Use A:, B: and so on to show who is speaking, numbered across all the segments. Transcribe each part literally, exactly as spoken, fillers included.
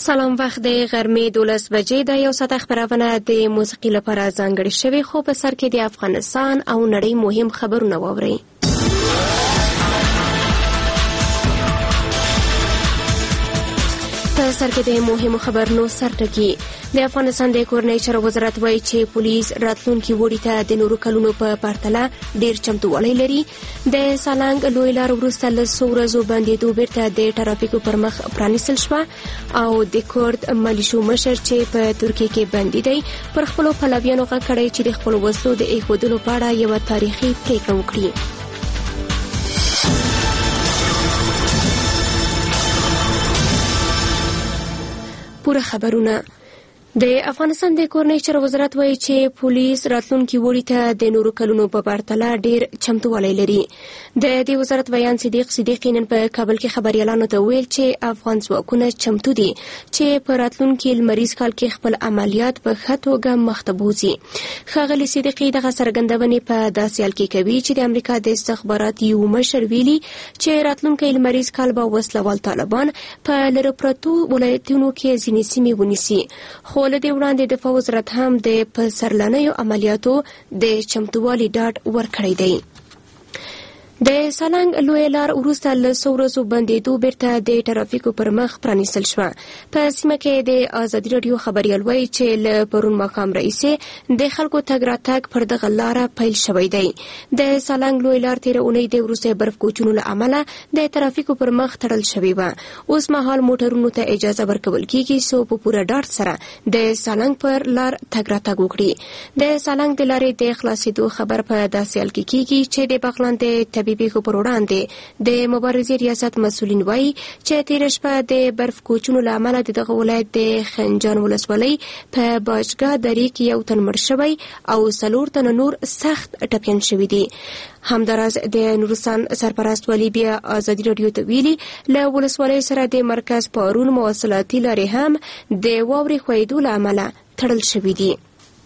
A: سلام، وخت د غرمې دولس بجې د یو ساعت خبرونه د موسیقي لپاره ځانګړې شوې، خو په سر کې د افغانستان او نړۍ مهم خبرونه واورئ. په سر کې د مهمو خبرونو سرټکي. د افغانستان د کورنۍ چارو وزارت وایي چې پولیس راتلونکي وړي ته د نورو کلونو په پرتله ډیر چمتووالی لري. د سالنګ لوی لار وروسته له څو ورځو بندېدو بیرته د ټرافیکو پر مخ پرانیستل شوه او د کورد ملیشو مشر چې په ترکیه کې بندي دی پر خپلو پلویانو غږ کړی چې د خپلو وسلو د ایښودلو په اړه یوه تاریخي پریکړه وکړي. پوره خبرونه. د افغانستان د کورنۍ چارو وزارت وایي چې پولیس راتلونکي وړي ته د نورو کلونو په پرتله ډیر چمتووالی لري. د دې وزارت ویان صدیق صدیقی نن په کابل کې خبريالانو ته ویل چې افغان ځواکونه چمتو دي چې په راتلونکي لمریز کال کې خپل عملیات په ښه توګه مخته بوځي. ښاغلي صدیقی دغه څرګندونې په داسې حال کې کوي چې د امریکا د استخباراتي یو مشر ویلي چې راتلونکي لمریز کال به وسلوال طالبان په لرې پرتو ولایتونو کې ځینې سیمې ونیسي. خو له دې وړاندې دفاع وزارت هم د په سرلنیو عملیاتو د چمتووالي ډاډ ورکړی دی. د سالنګ لوی لار وروسته له څو ورځو بندېدو بیرته د ټرافیکو پر مخ پرانیستل شوه. په سیمه کې د ازادي راډیو خبریال وایي چې له پرون ماښام راهیسې د خلکو تګ راتګ پر دغه لاره پیل شوی دی. د سالنګ لوی لار تېره اونۍ د وروستي برف کوچونو له امله د ټرافیکو پر مخ تړل شوې وه. اوس مهال موټرونو ته اجازه ورکول کېږي څو په پوره ډاډ سره د سالنګ پر لار تګ راتګ وکړي. د سالنګ د لارې د خلاصېدو خبر په داسې حال کې کېږي چې د بغلان د طبي پیښو پر وړاندې د مبارزې ریاست مسؤلین وایي چې تېره شپه د برف کوچونو له امله د دغه ولایت د خنجان ولسوالۍ په باجګاه درې کې یو تن مړ شوی او څلور تنه نور سخت ټپیان شوي دي. همداراز د نورستان سرپرست ولی بیا ازادي راډیو ته ویلي له ولسوالۍ سره د مرکز پارون مواصلاتي لارې هم د واورې ښویېدو له امله تړل شوي دي.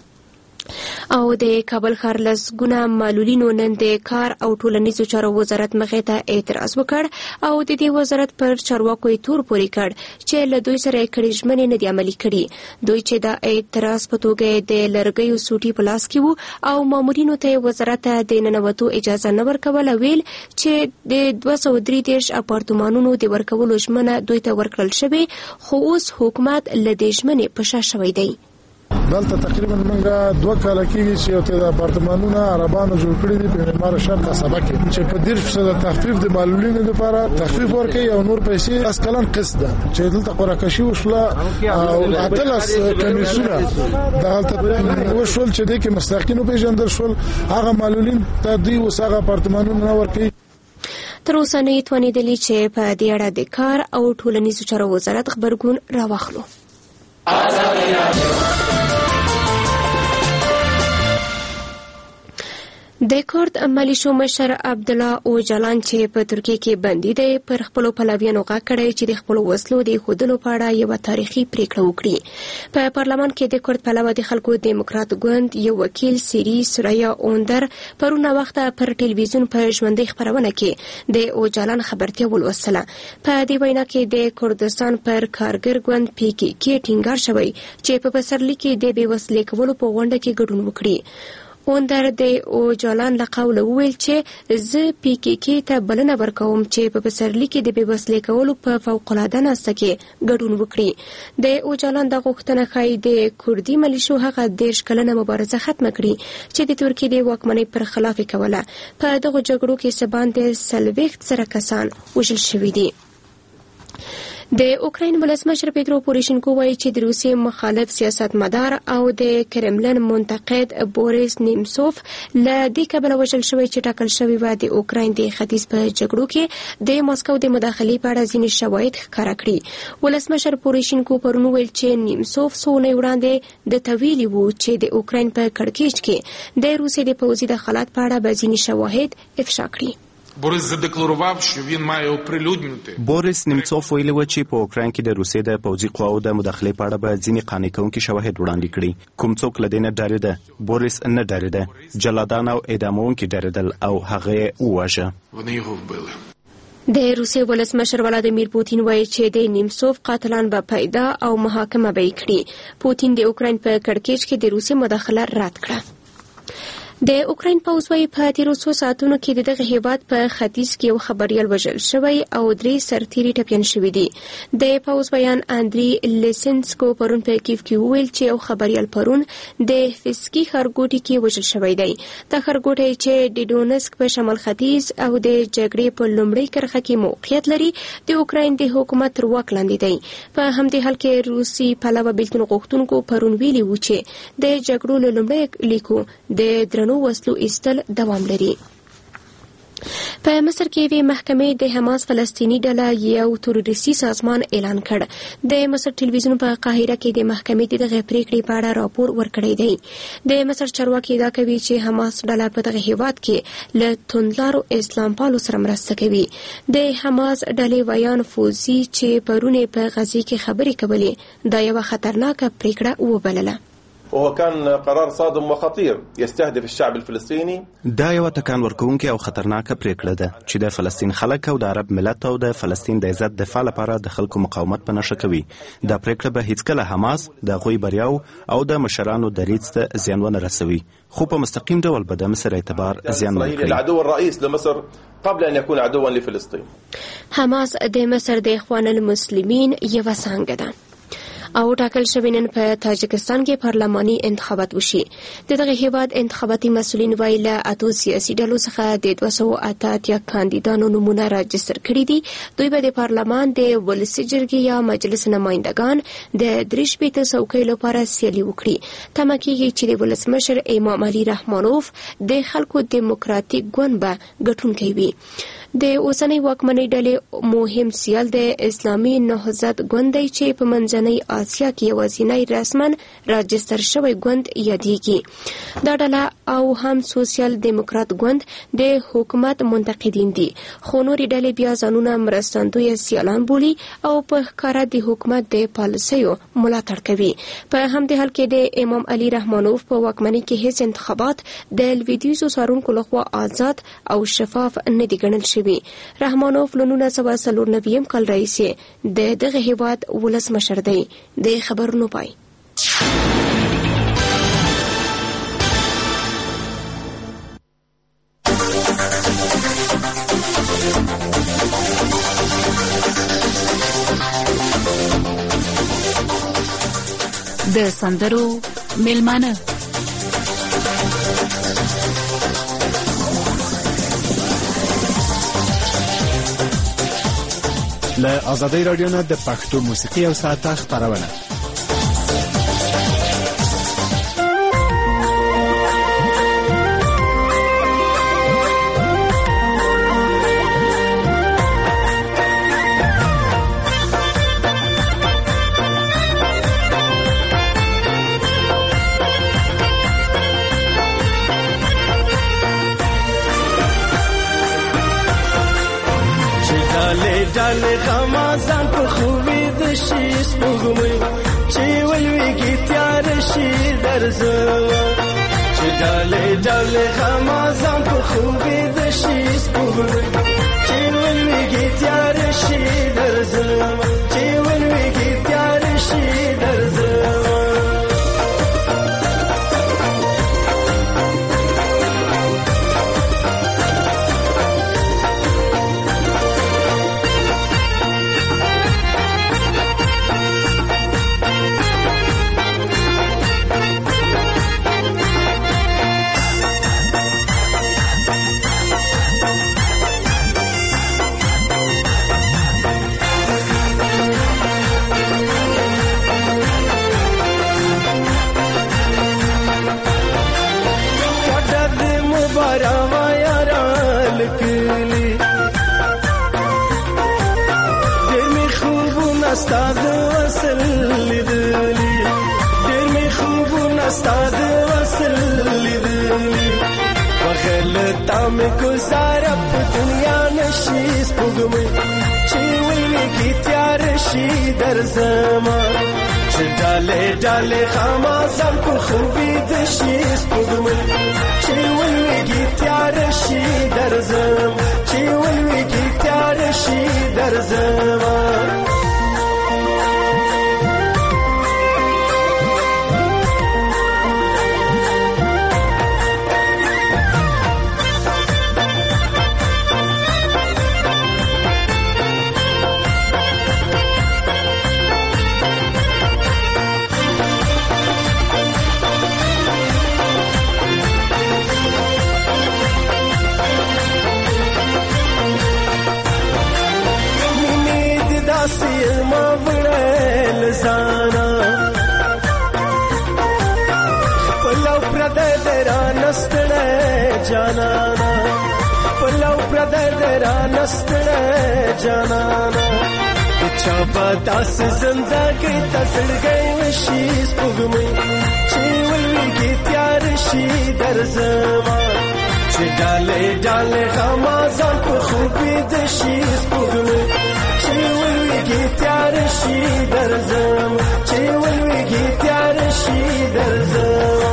A: او د کابل ښار لسګونه معلولینو نن د کار او ټولنیزو چارو وزارت مخې ته اعتراض وکړ او د دې وزارت پر چارواکو یې تور پورې کړ چې له دوی سره یې کړي ژمنې نه دي عملي کړي. دوی چې د اعتراض په توګه د لرګیو سوټي په لاس کې وو او مامورینو ته وزارت ته د ننوتو اجازه نه ورکوله، ویل چې د دوه سوه درې دېرش اپارتمانونو د ورکولو ژمنه دوی ته ورکړل شوې، خو اوس حکومت له دې ژمنې په شا شوی دی.
B: دلته تقریبا موږ دوه کاله کېږي چې یو ته د اپارتمانونو عربانو جوړ کړي دي په معمار شهر قصبه کې چې په دېرش فیصده تخفیف د معلولینو لپاره تخفیف ورکوي او نور پیسې اسکلن قسط ده چې دلته قراکشي وشوله او اتلس کمیسونه دلته وشول چې د کې مستحقینو پیژندل شول، هغه معلولین ته دوی اوس هغه اپارتمانونه نه ورکوي.
A: تر اوسه نه یې توانېدلي چې په دې اړه د کار او ټولنیزو چارو وزارت غبرګون راواخلو. د کورد ملیشو مشر عبدالله اوجالان چې په ترکیه کې بندي دی پر خپلو پلویانو غږ کړی چې د خپلو وسلو د ایښودلو په اړه یوه تاریخي پریکړه وکړي. په پارلمان کې د کورد پلوه د خلکو دیموکرات ګوند یو وکیل سیری سوریا اوندر پرون وخته پر ټلویزیون په ژوندۍ خپرونه کې د اوجالان خبرتیا ولوستله. په دې وینا کې د کردستان پر کارګر ګوند پی کې کې ټینګار شوی چې په پسرلي کې د بې وسلې کولو په غونډه کې ګډون وکړي. اوندر د اوجالان له قوله وویل چې زه پی کې کې ته بلنه ورکوم چې په پسرلي کې د بې وسلې کولو په فوق‌العاده ناسته کې ګډون وکړي. د اوجالان د غوښتنه ښایي د کردي ملیشو هغه دېرش کلنه مبارزه ختمه کړي چې د ترکیې د واکمنۍ پر خلاف یې کوله. په دغو جګړو کې څه باندې څلوېښت زره کسان وژل شوي دي. د اوکراین ولسمشر پیترو پوروشینکو وایي چې د روسیې مخالف سیاستمدار او د کرملن منتقد بوریس نیمسوف له دې کبله وژل شوی چې ټاکل شوی و د اوکراین د ختیځ په جګړو کې د ماسکو د مداخلې په اړه ځینې شواهد ښکاره کړي. ولسمشر پوروشینکو پرون وویل چې نیمسوف څو اونۍ وړاندې درته ویلي وو چې د اوکراین په کړکېچ کې د روسیې د پوځي دخالت په اړه به ځینې شواهد افشا کړي.
C: Борис задекларував, що він має оприлюднити.
D: بوریس نیمڅوف ویلي و چې په اوکراین کې د روسیې د پوځي قواو د مداخلې په اړه به ځینې قانع کوونکي شواهد وړاندې کړي. کوم څوک له دې نه ډارېده؟ بوریس نه ډارېده. جلادان او اعداموونکي ډارېدل او هغه یې وواژه.
C: Вони його вбили.
A: د روسیې ولسمشر ولادیمیر پوتین وایي چې د نیمسوف قاتلان به پیدا او محاکمه به یې کړي. پوتین د اوکراین په کړکېچ کې د روسیې مداخله رد کړه. د اوکراین پوځ وايي په تیرو څو ساعتونو کې د دغه هیواد په ختیځ کې یو خبریال وژل شوی او درې سرتیري ټپیان شوي دي. د پوځ بیان اندری لیسنسکو پرون په کیف کې وویل چې یو خبریال پرون د فسکي ښارګوټي کې وژل شوی دی. دا ښارګوټی چې د ډونسک په شمال ختیځ او د جګړې په لومړۍ کرښه کې موقعیت لري د اوکراین د حکومت تر واک لاندې دی. په همدې حال کې روسي پلوه بیلتون غوښتونکو پرون ویلي و چې د جګړو له لومړۍ لیکو د نو وسلو ایستل دوام لري. په مصر کې وی محکمې د حماس فلسطینی ډله یو تروریستي سازمان اعلان کړ. د مصر ټلویزیون په قاهره کې د محکمې دغه پریکړې په اړه راپور ورکړی دی. د مصر چارواکي دا کوي چې حماس ډله په دغه هیواد کې له توندلارو اسلام پالو سره مرسته کوي. د حماس ډلې ویان فوزي چې پرونه په غزي کې خبرې کولې دا یو خطرناکه پریکړه وبلله.
E: وهو كان قرار صادم وخطير يستهدف الشعب الفلسطيني.
D: دا یو تکان ورکوونکی او خطرناکه پریکړه ده چې د فلسطین خلک او د عرب ملت او د فلسطین د عزت دفاع لپاره د خلکو مقاومت په نښه کوي. دا پریکړه به هیڅکله حماس د هغوی بریاو او د مشرانو دریځ ته زیان ونه رسوي، خو په مستقیم ډول به د مصر اعتبار زیان ورکړي.
E: العدو الرئيس لمصر قبل ان يكون عدوا لفلسطين.
A: حماس د مصر د اخوان المسلمین یو څنګه ده او ټاکل شوی نن په تاجکستان کې پارلماني انتخابات وشي. د دغه هیواد انتخاباتي مسؤلین وایي له اتو سیاسي ډلو څخه د دوه سوه اته اتیا کاندیدانو نومونه راجستر کړي دي. دوی به د پارلمان د ولسي جرګې یا مجلس نمایندګان د درې شپېته څوکۍ لپاره سیالي وکړي. تمه کېږي چې د ولسمشر امام علي رحمانوف د خلکو دیموکراتیک ګوند به ګټونکی وي. د اوسنۍ واکمنۍ ډلې مهم سیال د اسلامي نهضت ګوند دی چې په منځنۍ اسیا کې یوازینی رسمن راجستر شوی ګوند یادېږي. دا ډله او هم سوسیال دیموکرات ګوند د حکومت منتقدین دي، خو نورې ډلې بیا ځانونه مرستندویه سیالان بولي او په ښکاره د حکومت د پالیسیو ملاتړ کوي. په همدې حال کې د امام علي رحمانوف په واکمنۍ کې هیڅ انتخابات د لویدیځو څارونکو لخوا آزاد او شفاف نه دي ګڼل شوي. رحمانوف له نولس سوه څلور نوي کال راهیسې د دغه هیواد ولسمشر دی. د خبرونو پای.
F: د سندرو میلمانه
G: له آزادۍ رادیو نه د پښتو موسیقي او ساعته خپرونه.
H: ډالې غمازان په خوبې د شي سپوږمۍ چې ولویږي تیار شي درځه، چې ډالې ډالې غمازان په خوبې د شي سپوږمۍ چې ولویږي تیار شي درځه، چې ولویږي تیار شي درځه. استاد وصل لیدلی ډېر می خوبونه استاد وصل لیدلی بغل تا مې گزاره په دنیا نشي سپوږمۍ چې ولویږي تیار شي درځما، چې ډالې ډالې غمازان په خوبې د شي سپوږمۍ چې ولویږي تیار شي درځم، چې ولویږي تیار تیار شي درځما جانانا پلو پردر درانه ستړی جانانا چا به داسې زندګۍ ته زړګی وشي سپوږمۍ چې ولویږي تیار شي درځما چې ډالۍ ډالۍ غمازان په خوب ویده شي سپوږمۍ چې ولویږي تیار شي درځما چې ولویږي تیار شي درځما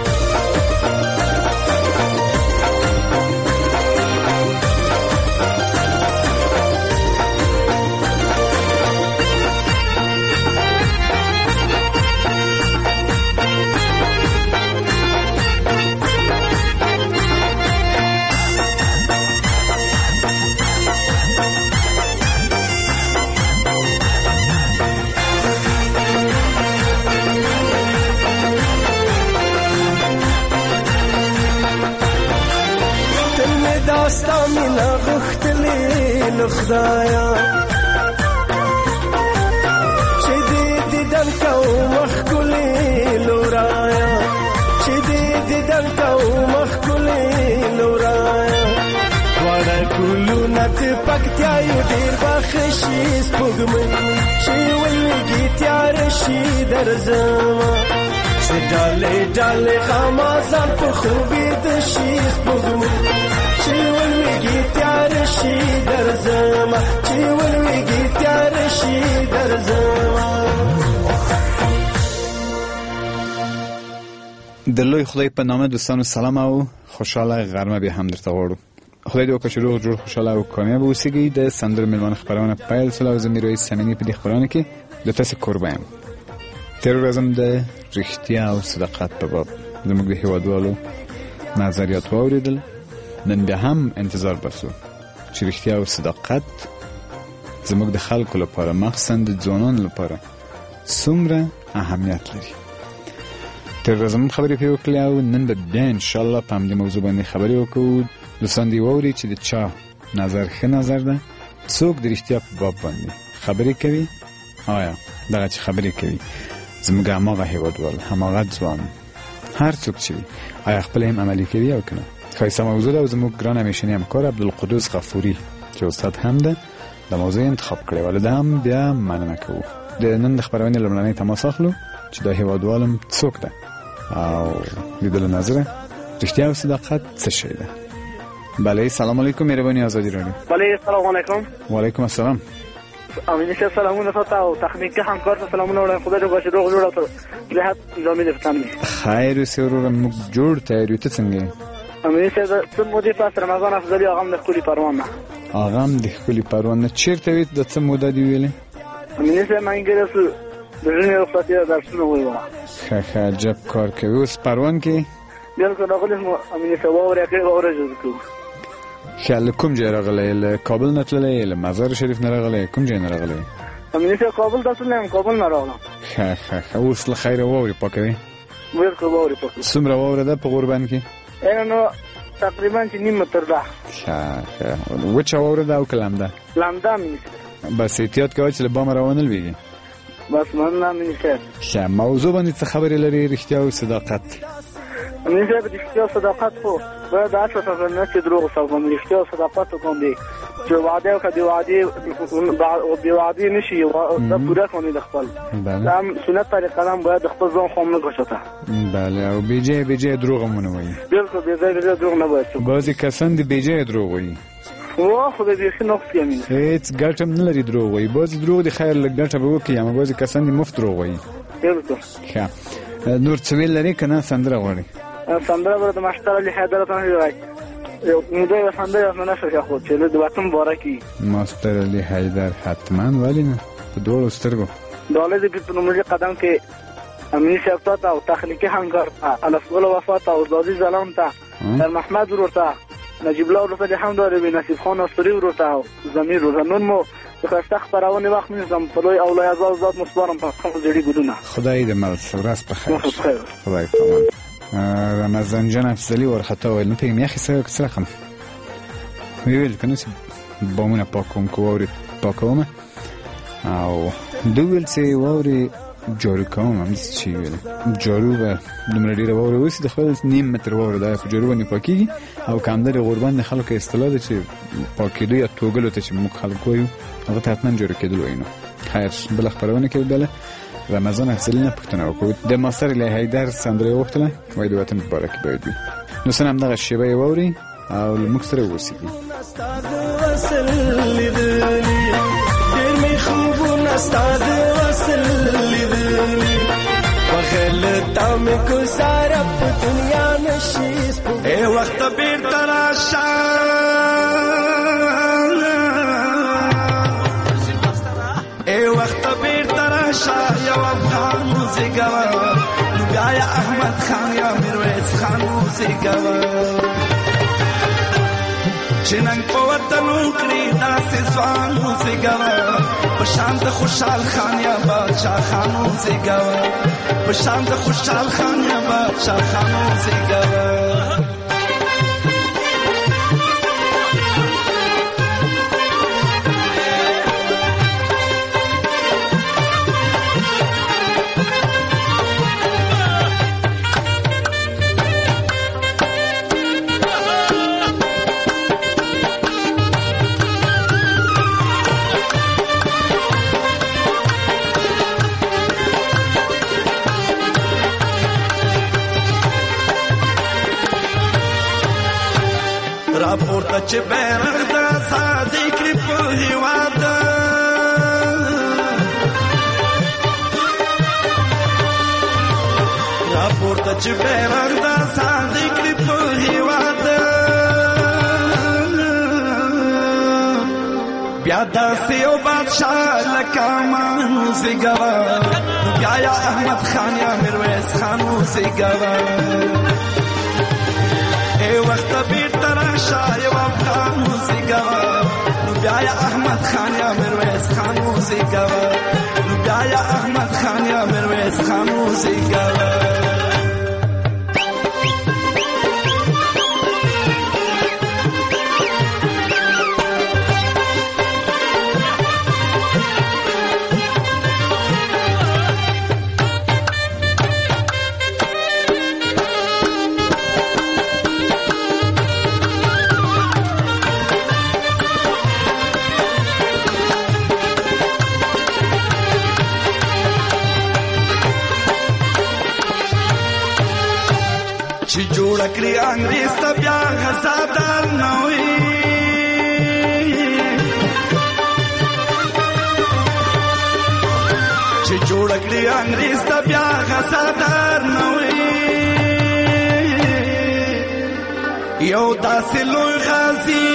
H: داستا مینا غختلی لخدایا چې دې دیدن کو مخکلی لورایا چې دې دیدن کو مخکلی لورایا وړه ګلو نت پکتیا یو ډیر بخشي سپوږمۍ چې ولګي تیار شي درځما چې ډالې ډالې غمازان په خوبې د شي سپوږمۍ چې ولویږي تیار شي درځما چې ولویږي تیار شي درځما
G: د لوی خدای په نامه دوستانو سلام او خوشاله غرمه به هم درته غواړو. خدای دې وکړي چې روغ جوړ خوشاله او کامیاب اوسئ. د سندر ملمان خبرونه پیل سول او زمي رئیس سمینی په دې خبرونه کې د تاسو قربان تروریزم د رښتیا او صداقت په باب زموږ د هیوادوالو نظریات واوریدل. نن بیا هم انتظار بسو چې رښتیا او صداقت زموږ د خلکو لپاره مخصوصا د ځوانانو لپاره څومره اهمیت لري. تروریزم خبرې په وکړه او نن به بیا ان شاء الله په همدې موضوع باندې خبرې وکړو. دوستان دی ووري چې د چا نظر ښه نظر ده څوک د رښتیا په باب باندې خبرې کوي. آیا دغه چې خبرې کوي زموږ هماغه هیوادوال هماغه ځوان هر څوک چې آیا خپل هم عملي کوي او کنه. خایسته موضوع ده. زموږ ګران همیشنی همکار عبدالقدوس غفوري چې استاد هم ده د موضوع انتخاب کړی ولدا هم بیا مننه کوو. د نن د خبرونې لومړنۍ تماس اخلو چې د هیوادوالم څوک ده او د دل نظر رښتیا او صداقت څه شی ده. بله سلام علیکم مهربانی آزادی رادیو.
I: بله سلام علیکم.
G: و علیکم السلام.
I: امین شه سلامونه تاسو او تخنیکی همکار ته سلامونه وړاندې. خدای دې وکړي روغ جوړ او صحت ضامن فتامي.
G: خیر سرور موږ جوړ تیاری ته څنګه؟
I: امین شه څه موده پس رمضان افضلی اغم د خولي پروانه.
G: اغم د خولي پروانه چیرته وې د څه موده دی ویلې؟
I: امین شه منګره سو د ژوند رخصتي درسونه وایي.
G: ښه ښه عجب کار کوي. اوس پروان کې
I: بالکل راغلی امین شه وره کې وره جوړ کو.
G: خیال کوم ځای راغلی؟ له کابل نه تللی له مزار شریف نه راغلی؟ کوم ځای نه راغلی؟
I: امین شه کابل ته تلم کابل نه راغلم.
G: ښه ښه ښه اوس له خیره واوري پاکوي؟
I: بالکل واوري پاکوي.
G: څومره واوره ده په غوربند کې؟
I: نو تقریبا چې نیم متر ده.
G: ښه ښه وچه واوره ده او که لمده؟
I: لمده امین شه.
G: بس احتیاط کوه چې له بامه راونه لویږي.
I: بس مننه امین شه.
G: ښه موضوع باندې څه خبرې لري رښتیا او صداقت؟
I: امین شه د رښتیا او صداقت خو باید اصل څه نه چې دروغ وسوم. رښتیا او صداقت کوم دی چې وعده او کدي وعده او بي وعده نشي دا پوره کوي د خپل دا سنت طریقه هم باید خپل ځان خو نه غوښته.
G: بله او بیجه بیجه دروغ مونږ وایي.
I: بالکل بیجه بیجه دروغ نه باید.
G: بعضی کسان د بیجه دروغ وایي.
I: واه خو دې ښه نقص یمین.
G: هیڅ ګټه نه لري دروغ وایي. بعضی دروغ د خیر لږ ګټه به وکړي اما بعضی کسان د مفت دروغ وایي.
I: بالکل.
G: ښه نور څه ویل لري کنه سندره غواړي؟
I: سندره ورته ماشتر علی حیدر ته وایي. مدای خنده از نشه خود چې د وطن مبارکي
G: ماستر علی حیدر حتما ولی نه په دوه سترګو
I: دولت د ټکنالوژي قدم کې امنی شفافیت او تخنیکی همکار الفضل وفات او زادی زلام ته در محمد ورته نجیب الله ورته هم داره به نصیب خان استوری ورته او زمیر ورته نن مو د خسته خبرونه وخت میزم په لوی اولای آزاد ذات مسپارم په خپل جړی ګدونه
G: خدای دې مل سورس په خیر خدای پامان رمضان جان افضلی ورخته ویل نو پیغام یخی سره کسره خم ویل کنه بامونه پاکوم کووري پاکوم او دویل سی ووري جارو کوم هم چی ویل جارو و دومره ډیره ووره وسی د خپل نیم متر ووره دا په جارو باندې پاکي او کاندر قربان خلکو اصطلاح ده چې پاکیدو یا توګلو ته چې موږ خلک وایو هغه ته حتما جارو کېدل وایو خیر بل خبرونه کې بل رمضان افضلی نه پښتنه وکړو د ماستر له حیدر سندره وختله وای د وطن مبارک باید نو سلام دغه شیبه ووري او موږ سره وسیږي
H: استاد وصل لیدلی وغلطا میں گزارا په دنیا نشیس اے وخت بیر تراشا اے وخت بیر تراشا یو افغان موزیګا بیا احمد خان یا میرویس خان موزیګا چننګ په وطن کړی داسې ځوان موزیګا پشان د خوشحال خان یا بادشاہ خان موزیګا پشان د خوشحال خان یا بادشاہ خان موزیګا راپورته چې بیرغ د ازادۍ کړي په هېواد راپورته چې بیرغ د ازادۍ کړي په هېواد بیا داسې یو بادشاه لکه امان وزېږوه بیا یا احمد خان یا میرویس خان وزېږوه اے وقت بیرته راشه یو افغان موزیګا نو بیا یا احمد خان یا میرویس خان موزیګا نو بیا یا احمد خان یا میرویس خان موزیګا چې جوړ کړی انګریز ته بیا غزادار نه وي چې جوړ کړی انګریز ته بیا غزادار نه وي یو داسې لوی غازی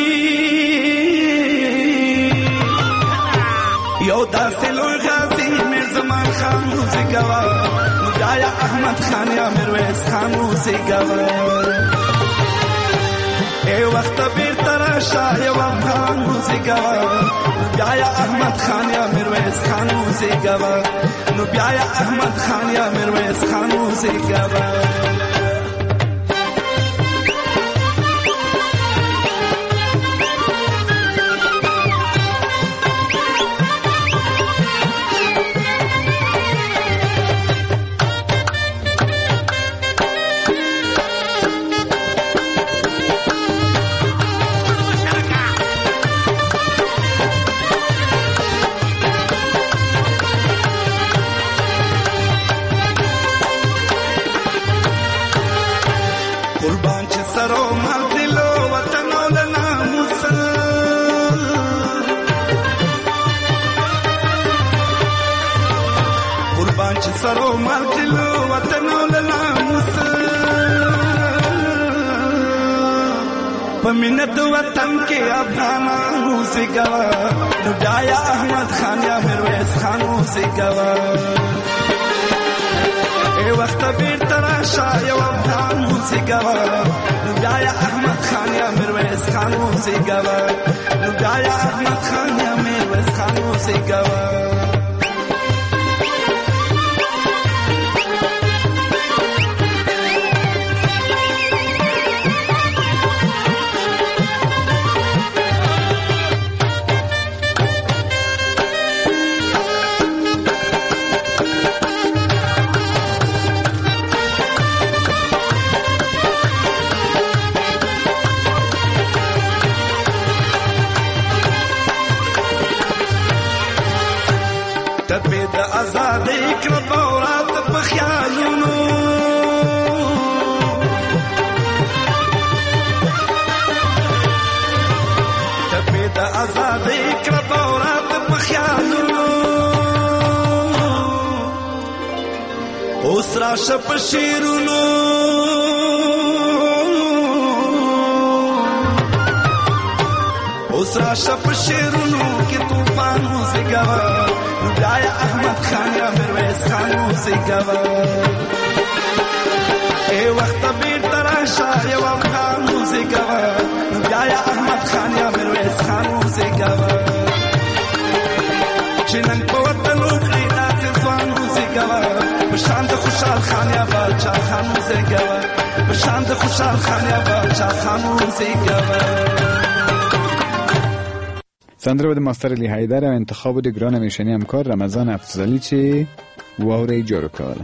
H: یو داسې لوی غازی میر زمان خان موزیګا یا احمد خان یا میرویس خان موزیګا اے وخت بیرته راشه یو افغان موزیګا بیا یا احمد خان یا میرویس خان موزیګا نو بیا یا احمد خان یا میرویس خان موزیګا قربان چې سرو مال دلو وطن ولنا موسل قربان چې سرو مال دلو وطن ولنا موسل په مینه د وطن کې افغانان اوسېږه نو بیا یا احمد خان یا میرویس خان اوسېږه ای وخت بیرته راشه یو افغان اوسېږه نو بیا یا احمد خان یا میرویس خان اوسېږه نو بیا یا احمد خان یا میرویس خان اوسېږه آزادی کړه بورات په خیالونو تپې د آزادی کړه بورات په خیالونو اوس راشه په شیرونو اوس راشه په شیرونو کې طوفان وزګا یا احمد خان یا میرویس خان اوسېږه ای وخت بیرته راشه یو افغان اوسېږه بیا یا احمد خان یا میرویس خان اوسېږه چې نن په وطن وکړي داسې ځوان اوسېږه په شان د خوشحال خان یا باچا خان اوسېږه په شان د خوشحال خان یا باچا خان اوسېږه
G: سندره د ماستر علی حیدر او انتخاب د ګران میشنی همکار رمضان افضلی چې واوري جوړ کړل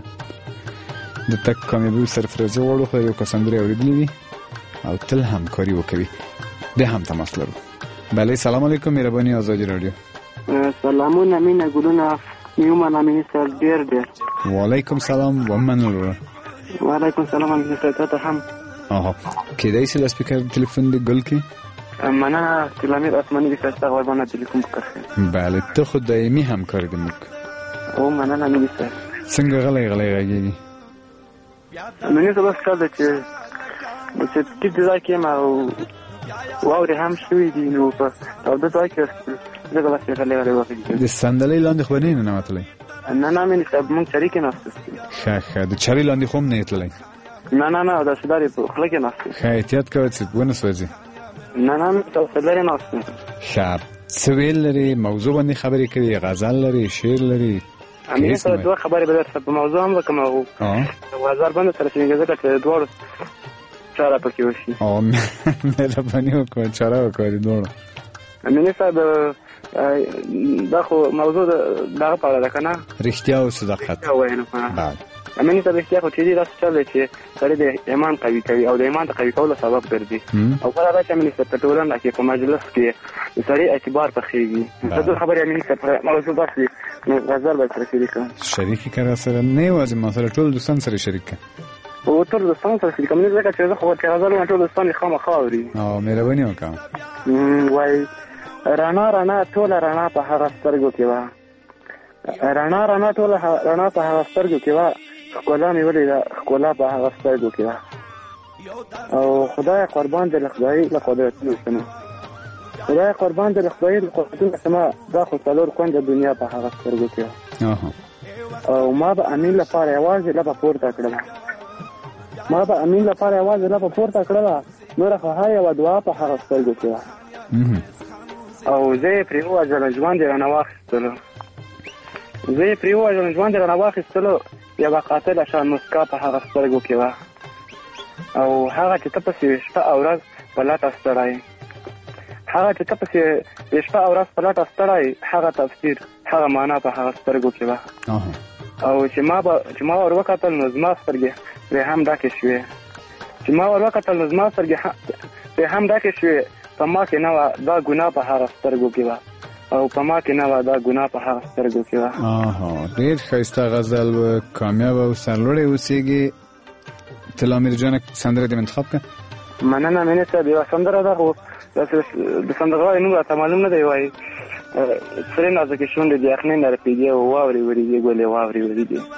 G: د تک کامیابی سرفرازه وړو خو یو کسندره اوریدلې وي او تل همکاري وکوي به هم تماس لرو. بله سلام علیکم مهرباني آزادی رادیو.
I: سلامونه مینه ګلونه نیومن امین سر ډیر ډیر.
G: وعلیکم سلام و منور.
I: وعلیکم سلام امین سر ته هم.
G: آها کېدای شي سپیکر تلیفون دی ګل کې
I: مننه تلامیر آسمانی د فاستغ وربانه تلیفون وکړه.
G: بله ته خو دایمي همکار دې موږ.
I: او مننه مې سر.
G: څنګه غلې غلې راګي؟
I: مې څه بس کړل چې چې ټیټ ځای کې ما واوري هم شوې دي نو په او د ځای کې زه غلا څه غلې غلې وکړې.
G: د صندلۍ لاندې خو نه نه وتلې.
I: نه نه مې سب مونږ شریک نه اوسې.
G: ښه ښه د چاري لاندې خو نه تللې.
I: نه نه نه دا سداري په خله کې نه اوسې.
G: ښه احتیاط کوئ چې ونه سوځي.
I: نه نه تاسو لري نه اوسئ.
G: شاب سویل لري موضوع باندې خبرې کوي غزل لري شعر لري.
I: امیر ته دوه خبرې به درته په موضوع هم وکم او غزل باندې سره څنګه ځکه چې دوه چاره پکې وشي. او
G: مهرباني وکړه چاره وکړه دوه.
I: امیر صاحب دا خو موضوع دغه په اړه ده کنه
G: رښتیا او صداقت.
I: بله امین صاحب رښتیا خو چې دې راس چل چې سړی د ایمان قوي کوي او د ایمان د قوي کولو سبب ګرځي او کله راځي امین صاحب په ټولنه کې په مجلس کې سړی اعتبار پخېږي. دا خبرې امین صاحب موضوع بس نو غزل به سره شریک
G: شریک کړه سره نه وځي ما سره ټول دوستان سره شریک
I: او ټول دوستان سره شریک مې ځکه چې زه خو چې غزل ټول دوستان خامخا اوري.
G: او مهرباني وکړه.
I: وای رانا رانا ټول رانا په هغه سترګو کې وا رانا رانا ټول رانا په هغه سترګو کې وا ښکلا مې ولیده ښکلا په هغه سترګو کې وا او خدای قربان دې له خدای له قدرتونو سمه خدای قربان دې له خدای له قدرتونو سمه دا خو څلور کونجه دنیا په هغه سترګو کې وا او ما به امین لپاره یوازې لپه پورته کړله ما به امین لپاره یوازې لپه پورته کړله نوره خو هر یوه دعا په هغه سترګو کې وا او زه یې پرې ووژلم ژوند یې رانه واخیستلو زه یې پرې ووژلم ژوند یې رانه واخیستلو یوه قاتله شان مسکا په هغه سترګو کې وه او هغه چې ته پسې شپه او ورځ په لټه ستړی هغه چې ته پسې شپه او ورځ په لټه ستړی هغه تفسیر هغه معنا په هغه سترګو کې وه او چې ما به چې ما ور وکتل نو زما سترګې پرې هم ډکې شوې چې ما ور وکتل نو زما سترګې پرې هم ډکې شوې په ما کې نه وه دا ګناه په هغه سترګو کې وه او په ما کې نه وه دا ګناه په هغه سترګو کې وه.
G: ډېر ښایسته غزل و کامیاب او سرلوړی اوسېږي. تلامیر جانه سندره دې انتخاب کړه.
I: مننه مینې صاحب یوه سندره ده خو د سندرغاړي نوم راته معلوم نه دی وایي سرې نازکې شونډې د یخنۍ نه رپېږي او واورې ورېږي ګلې واورې ورېږي.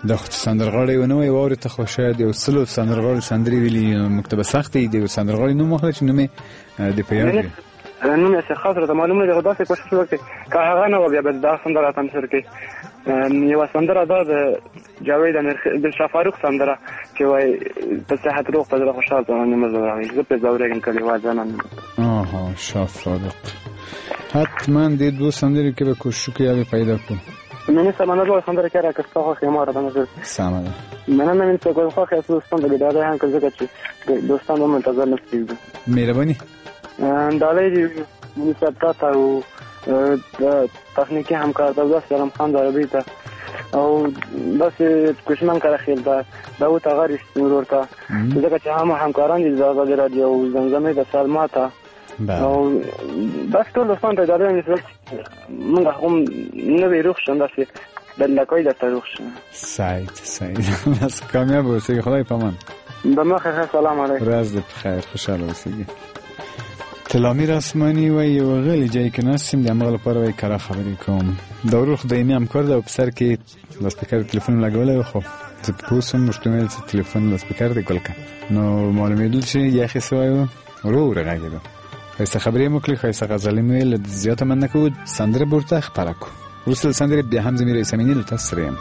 G: د سندرغاړي ونه وي واوري ته خو شاید یو سلو سندرغاړي سندري ویلي مکتبه سخت دی د سندرغاړي نوم مخه چې نومې د پیاوړي
I: نوم یې خاطر ته معلومه دی دا څه کوشش وکړي که هغه نه بیا به دا سندره تمثیل کړي یو سندره دا د جاوید د شفاروق سندره چې وای په صحت روغ په خوشاله ځواني مزه راوي زه په زورګم کلیوال ځانم
G: آها شفاروق حتما دې دوه سندرې کې به کوشش کوي پیدا کړو
I: من سمانه رو سندره کرده که ساخت خیمار دادم از
G: سامده
I: من هم این سگوی خواه خیلی دوستان داری داده هم که زکر چی دوستان رو منتظر نستید
G: مهربانی
I: داده جی منی سبتا و تکنیکی همکار دست دارم خان داره بیتا او بس کشمن کرده خیل دا داو تا غریش مرور تا زکر چی همه همکاران دی زازا دی رادیو و زمزمه دا سلما تا او بس ټول دوستان ته داده نیست من هم نوی روخ شم دستی در لکای دسته روخ شم
G: سعید سعید بس کامیاب بسیگی خدای پامان
I: بما خیر سلام علیکم
G: راز دب خیر خوشحال بسیگی تلامیر اسمانی و یو غلی جایی که نستیم دی امغل پاره وی کرا خبری کم دا روخ دایمی هم کرده و پسر که لسپیکر تلفون لگوله خب زب پوسم مشتومیل تلفون لسپیکر دی گل کن نو معلومی دل چی یخی سوایو رو رغاگی دو خیسته خبری مکلی خیسته غزالی مویل زیاد من نکود سندر بورتا خبرکو وصل سندر بیا هم زمیر ایسامینی لطسریم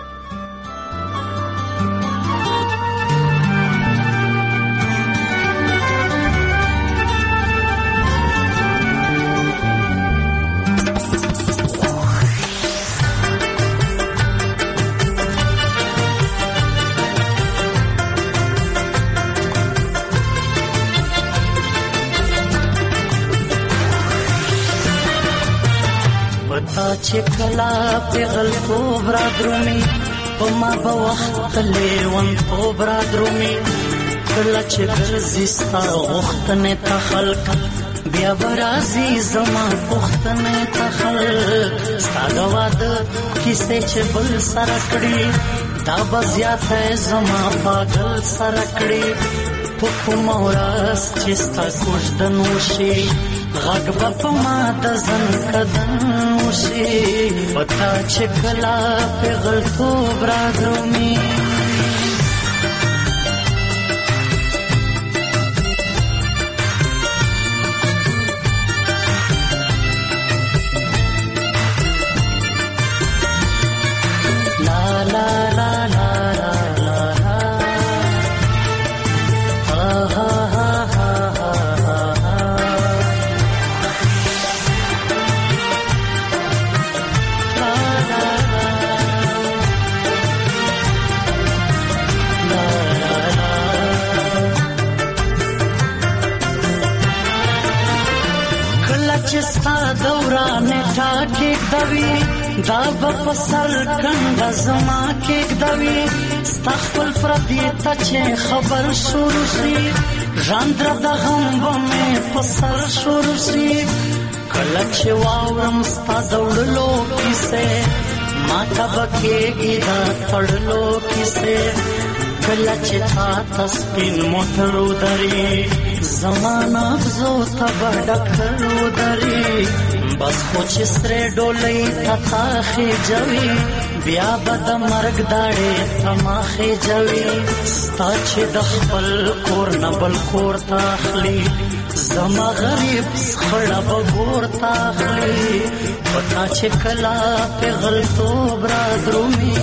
J: چکلا پیغل تو برادرومی پما با وقت لیون تو برادرومی کلا چه گرزیستا وقتن تا خلق بیا برازی زمان پختن تا خلق ستاگواد کسی چه بل سرکڑی دا بزیات زمان پاگل سرکڑی پکو موراس چستا کشدنوشی غږ به په ما د زن کدن وشي پتا چې کله پیغلتوب را درومي لا لا لا لا لا لا ها ها ها چستا دوران ټاکې دوي دا په سر کنده زما کې دوي استغفر فردي ته چې خبر شروع شي ژوندره د غم به په سر شروع شي کله چې واورم ستا دوړلو کیسې ما ته به کېږي دا تړلو کیسې کله چې تا ته سپین موټر ودري زمانه بزو تا بډکر ودري بس خو چې سره ډولۍ تا تا خېجوي بیا به د مرګ داړې ته ما خېجوي ستا چې د خپل کور نه بل کور ته اخلي زما غریب خړه به ګور ته اخلي پتا چې کله پیغلتوب را درومي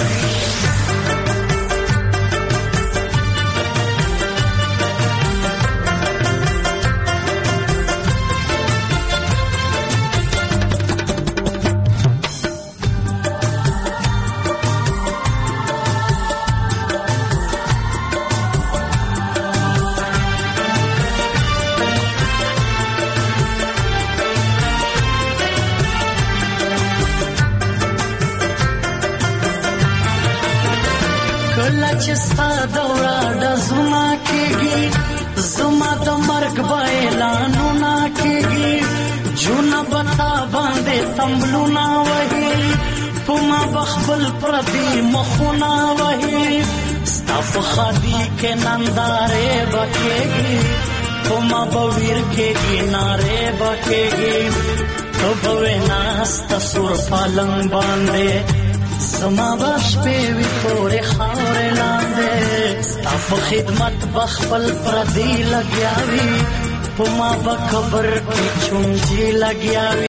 J: چستا دورا د زما کېږي زما د مرګ به اعلانونه کېږي جونه بتا باندې تمبلونه وهي په ما به خپل پردي مخونه وهي ستا په خادي کې نندارې به کېږي په ما به ویر کېږي نارې به کېږي ته به وې ناسته سور پالنګ باندې زما باش په وی پورې خاورې لاندې ستا په خدمت بخپل پردي لګیاوي په ما به قبر کې چونجي لګیاوي